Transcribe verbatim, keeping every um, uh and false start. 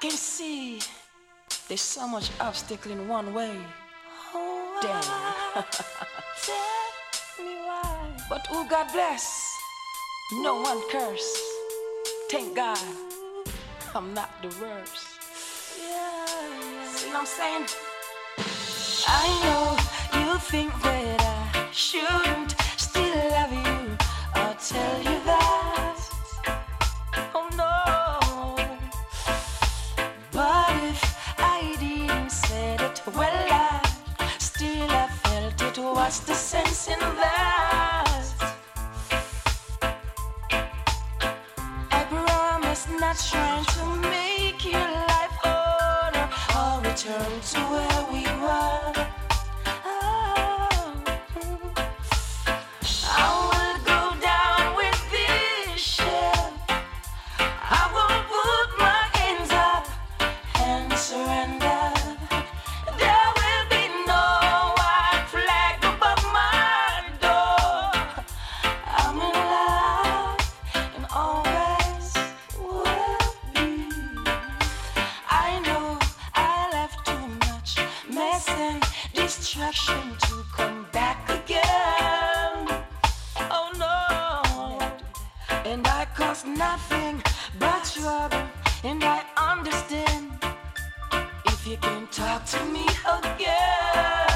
can see there's so much obstacle in one way. Oh, damn. Tell me why. But who God bless, no one curse. Thank God, I'm not the worst. Yeah, yeah. See what I'm saying? I know you think that I shouldn't still love you or tell you that. Oh no. But if I didn't say it, well, I still I felt it. What's the sense in that? I promise not trying to make your life harder or return to where we were. Oh, I will go down with this ship. I will put my hands up and surrender. There will be no white flag above my door. I'm in love and always will be. I know I left too much mess and distraction to come back again. Oh no. And I caused nothing but trouble, and I understand if you can talk to me again.